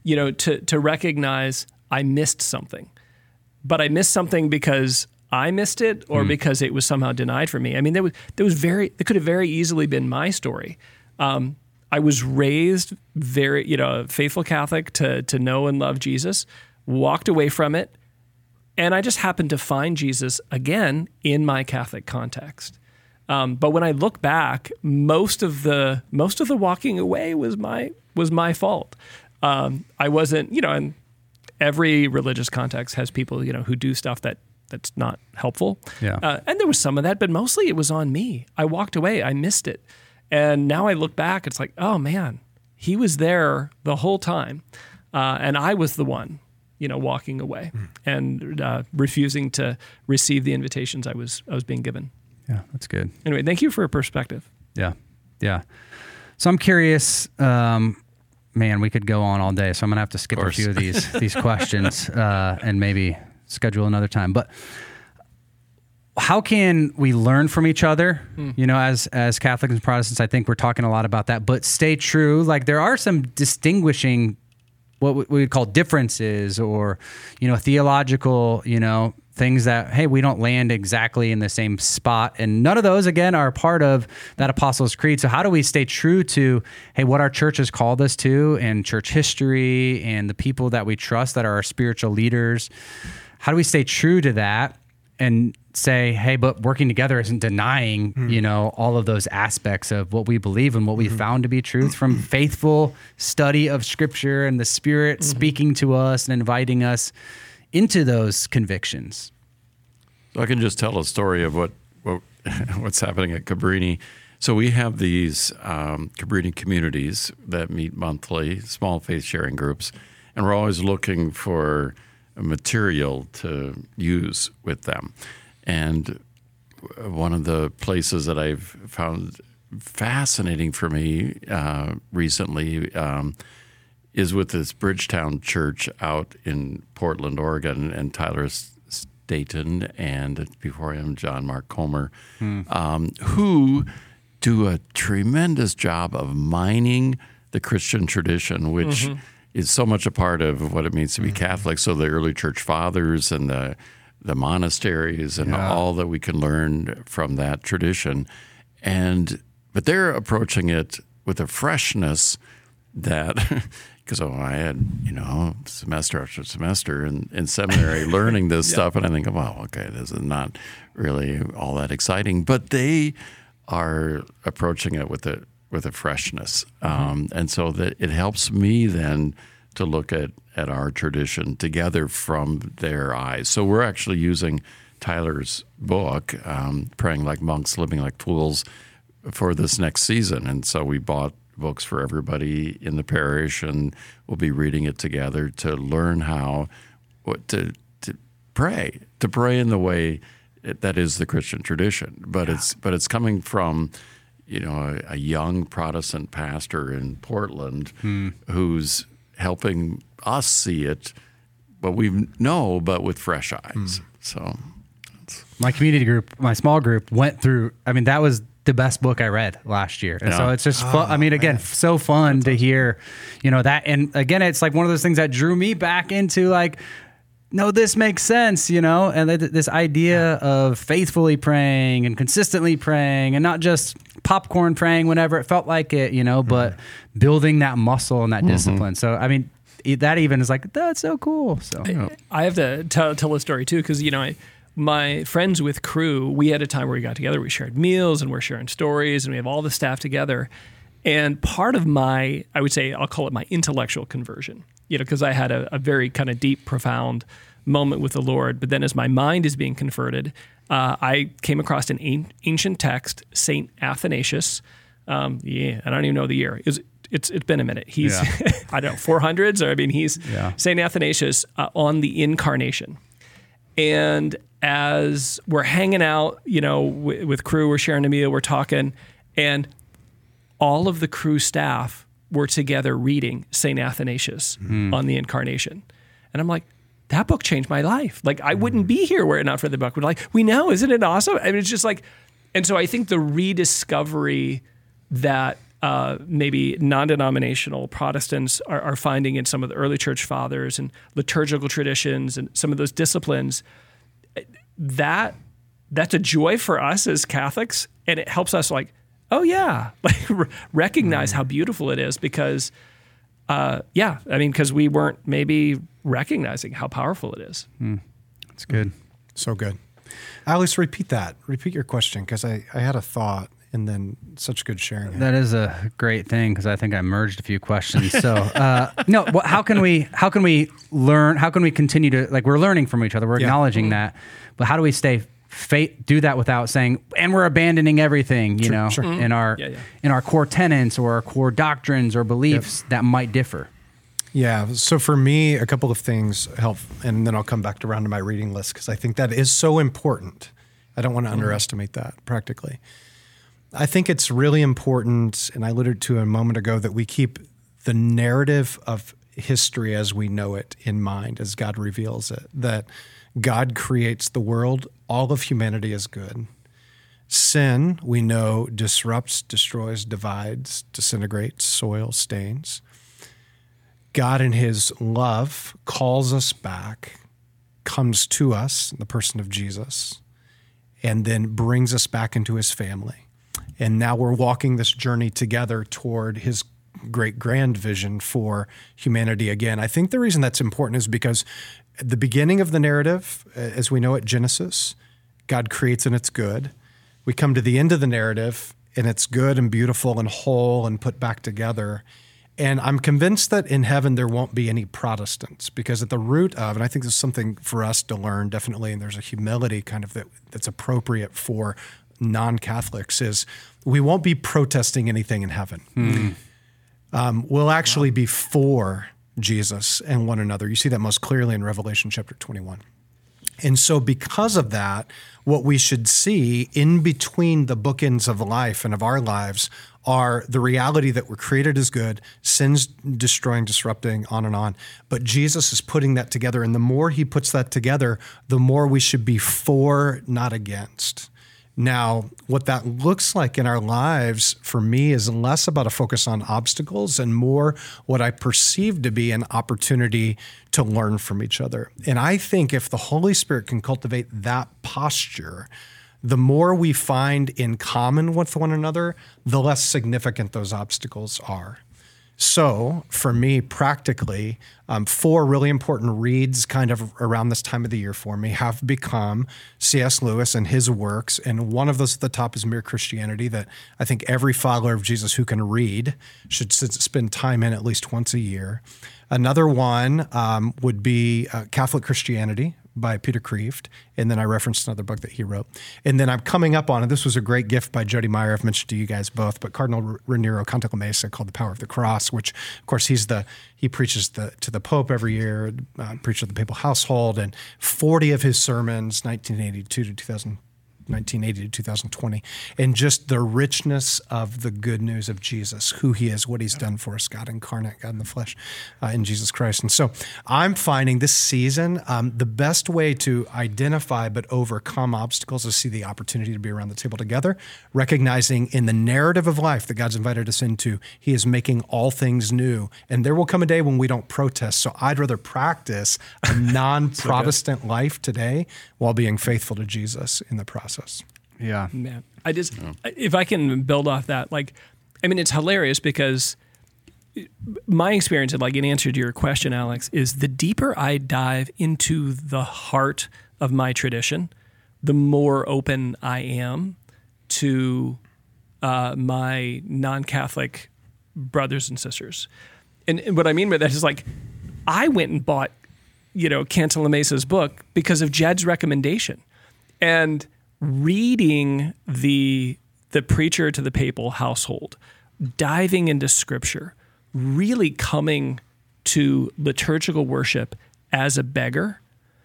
to recognize I missed something, but I missed something because I missed it or because it was somehow denied for me. I mean, it could have very easily been my story. I was raised very, a faithful Catholic to know and love Jesus, walked away from it, and I just happened to find Jesus again in my Catholic context. But when I look back, most of the walking away was my fault. I wasn't, and every religious context has people, who do stuff that's not helpful. Yeah. And there was some of that, but mostly it was on me. I walked away. I missed it. And now I look back, it's like, oh man, he was there the whole time. And I was the one, walking away and refusing to receive the invitations I was being given. Yeah, that's good. Anyway, thank you for your perspective. Yeah. Yeah. So I'm curious, man, we could go on all day. So I'm going to have to skip a few of these questions and maybe schedule another time. But how can we learn from each other? As Catholics and Protestants, I think we're talking a lot about that, but stay true. Like there are some distinguishing, what we would call differences or, theological, things that, hey, we don't land exactly in the same spot. And none of those, again, are part of that Apostles' Creed. So how do we stay true to, hey, what our church has called us to and church history and the people that we trust that are our spiritual leaders? How do we stay true to that and say, hey, but working together isn't denying, all of those aspects of what we believe and what we found to be truth from faithful study of Scripture and the Spirit speaking to us and inviting us into those convictions? I can just tell a story of what's happening at Cabrini. So we have these Cabrini communities that meet monthly, small faith sharing groups, and we're always looking for material to use with them. And one of the places that I've found fascinating for me recently is with this Bridgetown Church out in Portland, Oregon, and Tyler Staton, and before him, John Mark Comer, who do a tremendous job of mining the Christian tradition, which is so much a part of what it means to be Catholic. So the early church fathers and the monasteries and all that we can learn from that tradition. But they're approaching it with a freshness that, because I had, semester after semester in seminary learning this stuff, and I think, well, okay, this is not really all that exciting, but they are approaching it with a freshness. And so that it helps me then to look at our tradition together from their eyes. So we're actually using Tyler's book, Praying Like Monks, Living Like Fools, for this next season. And so we bought books for everybody in the parish, and we'll be reading it together to learn how to pray in the way that is the Christian tradition. But it's coming from a young Protestant pastor in Portland who's helping us see it, but but with fresh eyes. So my community group, my small group went through, that was the best book I read last year. And so it's just fun. So fun to hear, that. And again, it's like one of those things that drew me back into like no, this makes sense, and this idea of faithfully praying and consistently praying and not just popcorn praying whenever it felt like it, but building that muscle and that discipline. So, I mean, that even is like, that's so cool. So I have to tell a story too, because, my friends with Cru, we had a time where we got together, we shared meals and we're sharing stories and we have all the staff together. And part of my, I would say, I'll call it my intellectual conversion, because I had a very kind of deep, profound moment with the Lord. But then as my mind is being converted, I came across an ancient text, St. Athanasius. I don't even know the year. It's been a minute. He's, I don't know, 400s? Or he's St. Athanasius on the incarnation. And as we're hanging out, with Cru, we're sharing a meal, we're talking, and all of the Cru staff were together reading St. Athanasius on the incarnation. And I'm like, that book changed my life. Like, I wouldn't be here were it not for the book. We're like, we know, isn't it awesome? It's just like, and so I think the rediscovery that maybe non-denominational Protestants are finding in some of the early church fathers and liturgical traditions and some of those disciplines, that's a joy for us as Catholics, and it helps us recognize how beautiful it is because, because we weren't maybe recognizing how powerful it is. That's good. So good. Alex, repeat that. Repeat your question, because I had a thought and then such good sharing. That is a great thing, because I think I merged a few questions. So, how can we learn? How can we continue to, we're learning from each other. We're acknowledging that, but how do we do that without saying, and we're abandoning everything, in our core tenets or our core doctrines or beliefs that might differ? Yeah. So for me, a couple of things help, and then I'll come back around to my reading list, because I think that is so important. I don't want to underestimate that practically. I think it's really important, and I alluded to a moment ago, that we keep the narrative of history as we know it in mind, as God reveals it, that God creates the world, all of humanity is good. Sin, we know, disrupts, destroys, divides, disintegrates, soils, stains. God in his love calls us back, comes to us in the person of Jesus, and then brings us back into his family. And now we're walking this journey together toward his great grand vision for humanity again. I think the reason that's important is because at the beginning of the narrative, as we know it, Genesis, God creates and it's good. We come to the end of the narrative and it's good and beautiful and whole and put back together. And I'm convinced that in heaven there won't be any Protestants, because at the root of, and I think this is something for us to learn definitely, and there's a humility kind of that's appropriate for non-Catholics, is we won't be protesting anything in heaven. We'll actually be for Jesus and one another. You see that most clearly in Revelation chapter 21. And so because of that, what we should see in between the bookends of life and of our lives are the reality that we're created as good, sin's destroying, disrupting, on and on. But Jesus is putting that together. And the more he puts that together, the more we should be for, not against. Now, what that looks like in our lives for me is less about a focus on obstacles and more what I perceive to be an opportunity to learn from each other. And I think if the Holy Spirit can cultivate that posture, the more we find in common with one another, the less significant those obstacles are. So for me, practically, 4 really important reads kind of around this time of the year for me have become C.S. Lewis and his works. And one of those at the top is Mere Christianity, that I think every follower of Jesus who can read should spend time in at least once a year. Another one would be Catholic Christianity by Peter Kreeft, and then I referenced another book that he wrote. And then I'm coming up on, and this was a great gift by Jody Meyer, I've mentioned to you guys both, but Cardinal Raniero Cantalamessa, called The Power of the Cross, which of course he preaches to the Pope every year, preaches to the papal household, and 40 of his sermons, 1982 to 1980 to 2020, and just the richness of the good news of Jesus, who he is, what he's done for us, God incarnate, God in the flesh, in Jesus Christ. And so I'm finding this season, the best way to identify but overcome obstacles is see the opportunity to be around the table together, recognizing in the narrative of life that God's invited us into, he is making all things new. And there will come a day when we don't protest. So I'd rather practice a non-Protestant life today while being faithful to Jesus in the process. Yeah. Man, if I can build off that, it's hilarious because my experience, in answer to your question, Alex, is the deeper I dive into the heart of my tradition, the more open I am to my non-Catholic brothers and sisters. And what I mean by that is I went and bought, Cantalamessa's book because of Jed's recommendation. And reading the Preacher to the Papal Household, diving into Scripture, really coming to liturgical worship as a beggar.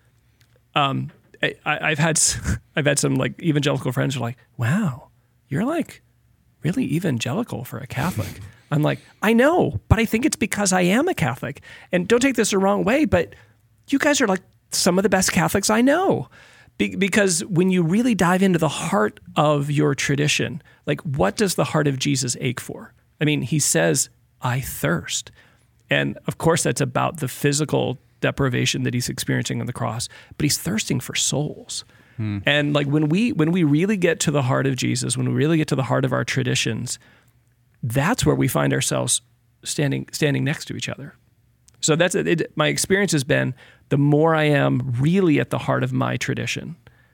I've had some evangelical friends who are like, "Wow, you're really evangelical for a Catholic." I'm like, I know, but I think it's because I am a Catholic. And don't take this the wrong way, but you guys are some of the best Catholics I know. Because when you really dive into the heart of your tradition, what does the heart of Jesus ache for? He says, I thirst. And of course, that's about the physical deprivation that he's experiencing on the cross, but he's thirsting for souls. And when we really get to the heart of Jesus, when we really get to the heart of our traditions, that's where we find ourselves standing next to each other. So that's it. My experience has been the more I am really at the heart of my tradition,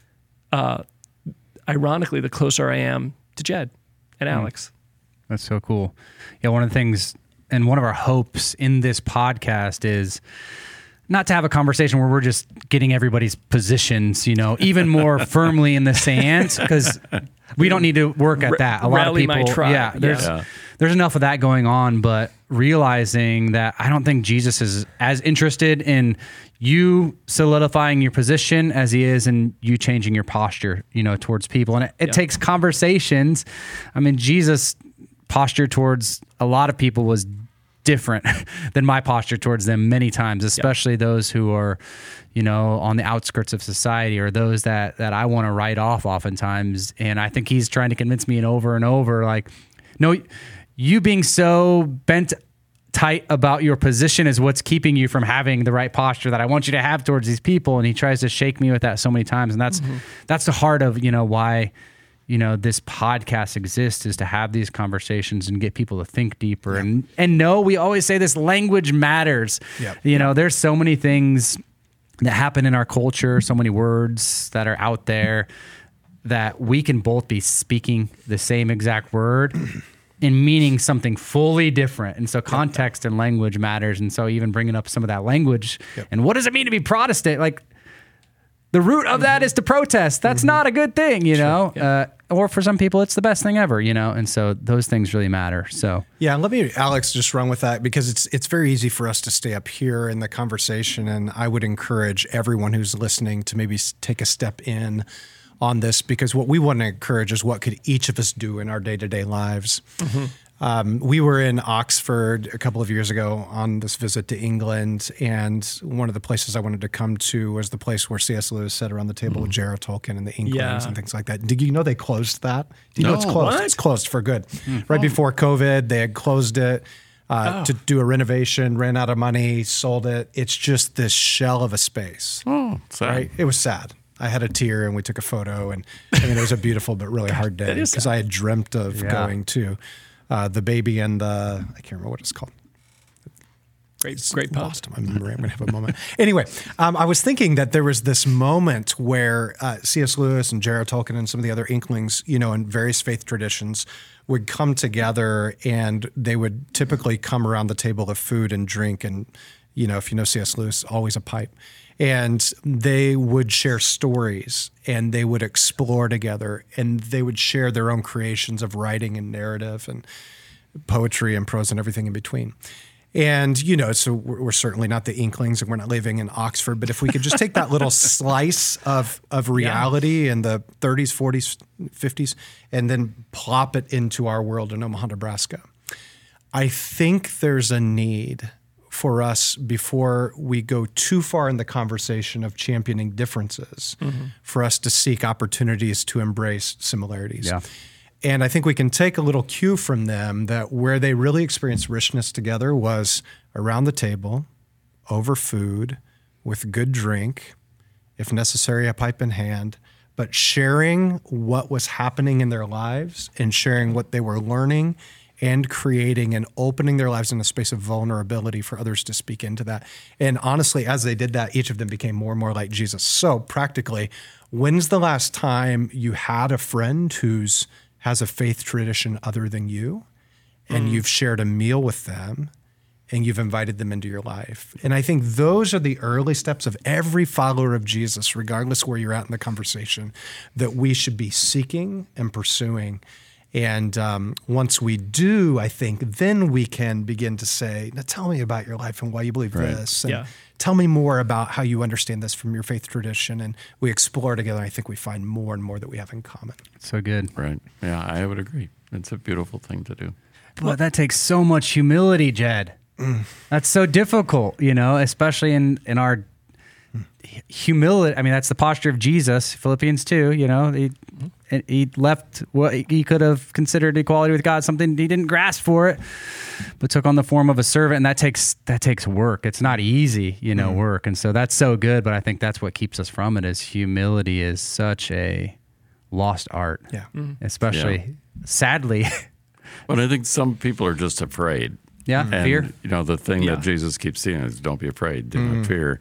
ironically, the closer I am to Jed and Alex. That's so cool. Yeah, one of the things and one of our hopes in this podcast is not to have a conversation where we're just getting everybody's positions, even more firmly in the sand, because we don't need to work at that. A lot of people, my tribe. There's enough of that going on, but realizing that I don't think Jesus is as interested in you solidifying your position as he is in you changing your posture, towards people. And it takes conversations. Jesus' posture towards a lot of people was different than my posture towards them many times, especially those who are, on the outskirts of society, or those that I want to write off oftentimes. And I think he's trying to convince me over and over, no, you being so bent tight about your position is what's keeping you from having the right posture that I want you to have towards these people. And he tries to shake me with that so many times. And that's the heart of, why, this podcast exists, is to have these conversations and get people to think deeper and know, we always say this, language matters. There's so many things that happen in our culture, so many words that are out there that we can both be speaking the same exact word and meaning something fully different. And so context and language matters. And so even bringing up some of that language and what does it mean to be Protestant? The root of that is to protest. That's not a good thing, or for some people, it's the best thing ever, and so those things really matter. So yeah, let me, Alex, just run with that, because it's very easy for us to stay up here in the conversation, and I would encourage everyone who's listening to maybe take a step in on this, because what we want to encourage is what could each of us do in our day-to-day lives. We were in Oxford a couple of years ago on this visit to England, and one of the places I wanted to come to was the place where C.S. Lewis sat around the table with J.R.R. Tolkien and the Inklings and things like that. Did you know they closed that? Do you know it's closed? What? It's closed for good. Right before COVID, they had closed it to do a renovation, ran out of money, sold it. It's just this shell of a space. Oh, sad. Right? It was sad. I had a tear, and we took a photo, and it was a beautiful but really hard day, because I had dreamt of going to the baby and the, I can't remember what it's called. Great pub. I'm going to have a moment. Anyway, I was thinking that there was this moment where C.S. Lewis and J.R.R. Tolkien and some of the other Inklings, in various faith traditions, would come together, and they would typically come around the table of food and drink, and if you know C.S. Lewis, always a pipe. And they would share stories, and they would explore together, and they would share their own creations of writing and narrative and poetry and prose and everything in between. And, so we're certainly not the Inklings and we're not living in Oxford, but if we could just take that little slice of reality in the 30s, 40s, 50s, and then plop it into our world in Omaha, Nebraska, I think there's a need for us, before we go too far in the conversation of championing differences, for us to seek opportunities to embrace similarities. Yeah. And I think we can take a little cue from them that where they really experienced richness together was around the table, over food, with good drink, if necessary, a pipe in hand, but sharing what was happening in their lives and sharing what they were learning and creating and opening their lives in a space of vulnerability for others to speak into that. And honestly, as they did that, each of them became more and more like Jesus. So practically, when's the last time you had a friend who's has a faith tradition other than you, and you've shared a meal with them, and you've invited them into your life? And I think those are the early steps of every follower of Jesus, regardless where you're at in the conversation, that we should be seeking and pursuing. And once we do, I think, then we can begin to say, now tell me about your life and why you believe this. And tell me more about how you understand this from your faith tradition. And we explore together. I think we find more and more that we have in common. So good. Right. Yeah, I would agree. It's a beautiful thing to do. Well, that takes so much humility, Jed. That's so difficult, especially in our humility. I mean, that's the posture of Jesus, Philippians 2, he left what he could have considered equality with God, something he didn't grasp for it, but took on the form of a servant. And that takes work. It's not easy, work. And so that's so good. But I think that's what keeps us from it, is humility is such a lost art, especially sadly. But I think some people are just afraid. Yeah, and, fear. The thing that Jesus keeps saying is, don't be afraid, do not fear.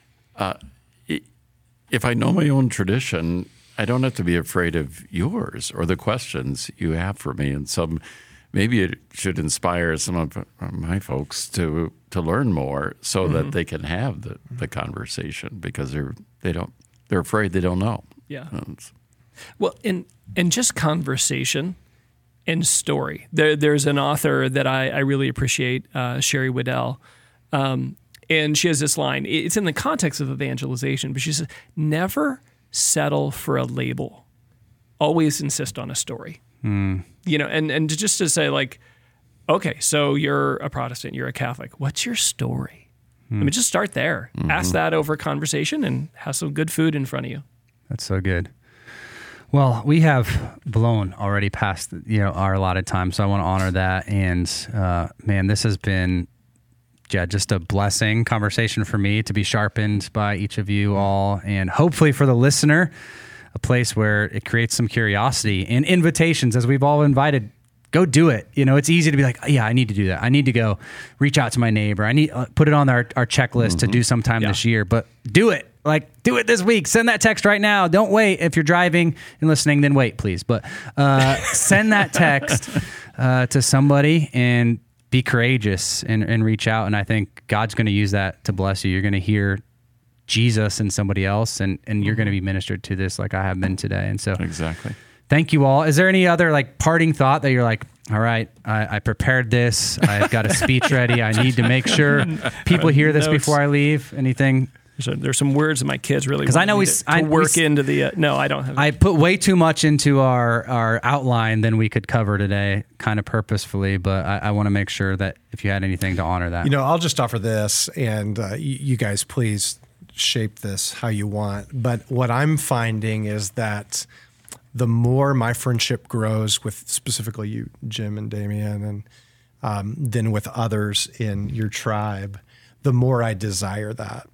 If I know my own tradition, I don't have to be afraid of yours or the questions you have for me. And maybe it should inspire some of my folks to learn more so that they can have the conversation, because they're afraid they don't know. Yeah. Well, and just conversation and story. There's an author that I really appreciate, Sherry Weddell, and she has this line. It's in the context of evangelization, but she says, never settle for a label. Always insist on a story. And just to say, like, okay, so you're a Protestant, you're a Catholic. What's your story? I mean, just start there. Ask that over conversation and have some good food in front of you. That's so good. Well, we have blown already past our allotted time, so I want to honor that. And man, this has been just a blessing conversation for me to be sharpened by each of you all, and hopefully for the listener, a place where it creates some curiosity and invitations, as we've all invited. Go do it. It's easy to be like, yeah, I need to do that. I need to go reach out to my neighbor. I need put it on our checklist to do sometime this year, but do it. Like, do it this week. Send that text right now. Don't wait. If you're driving and listening, then wait, please. But send that text to somebody and be courageous and reach out. And I think God's going to use that to bless you. You're going to hear Jesus in somebody else, and you're going to be ministered to this like I have been today. And so Exactly. Thank you all. Is there any other parting thought that you're like, all right, I prepared this. I've got a speech ready. I need to make sure people hear this before I leave. Anything? There's some words that my kids really because I know I work into the. No, I don't have. I put way too much into our outline than we could cover today, kind of purposefully. But I want to make sure that if you had anything to honor that, I'll just offer this, and you guys please shape this how you want. But what I'm finding is that the more my friendship grows with specifically you, Jim and Damien, and then with others in your tribe, the more I desire that.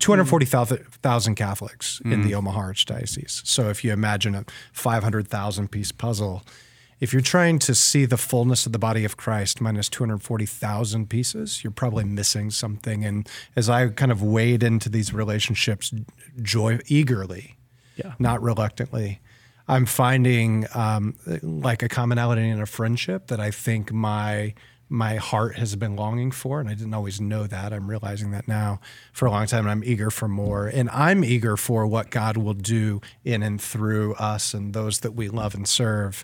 240,000 Catholics in the Omaha Archdiocese. So if you imagine a 500,000 piece puzzle, if you're trying to see the fullness of the body of Christ minus 240,000 pieces, you're probably missing something. And as I kind of wade into these relationships eagerly, not reluctantly, I'm finding like a commonality in a friendship that I think my heart has been longing for, and I didn't always know that. I'm realizing that now for a long time, and I'm eager for more. And I'm eager for what God will do in and through us and those that we love and serve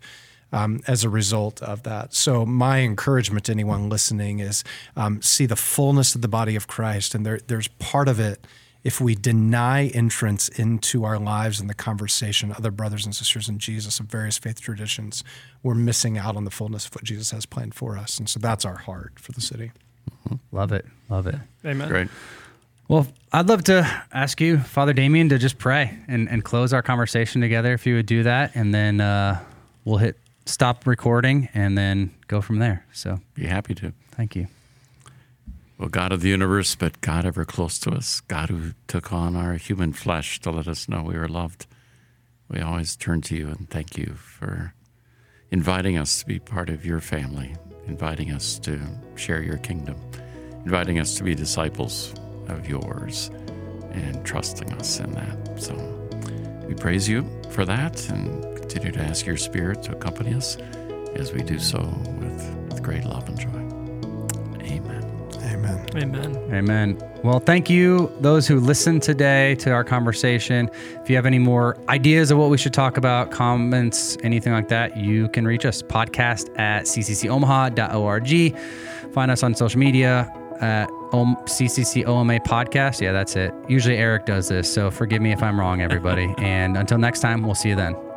as a result of that. So my encouragement to anyone listening is see the fullness of the body of Christ. And there's part of it, if we deny entrance into our lives and the conversation, other brothers and sisters in Jesus of various faith traditions, we're missing out on the fullness of what Jesus has planned for us. And so that's our heart for the city. Love it. Love it. Amen. Great. Well, I'd love to ask you, Father Damien, to just pray and close our conversation together, if you would do that. And then we'll hit stop recording and then go from there. So Be happy to. thank you. Well, God of the universe, but God ever close to us, God who took on our human flesh to let us know we were loved, we always turn to you and thank you for inviting us to be part of your family, inviting us to share your kingdom, inviting us to be disciples of yours and trusting us in that. So we praise you for that and continue to ask your Spirit to accompany us as we do so with great love and joy. Amen. Amen. Amen. Amen. Well, thank you, those who listened today to our conversation. If you have any more ideas of what we should talk about, comments, anything like that, you can reach us. podcast@cccomaha.org. Find us on social media at CCCOMA Podcast. Yeah, that's it. Usually Eric does this, so forgive me if I'm wrong, everybody. And until next time, we'll see you then.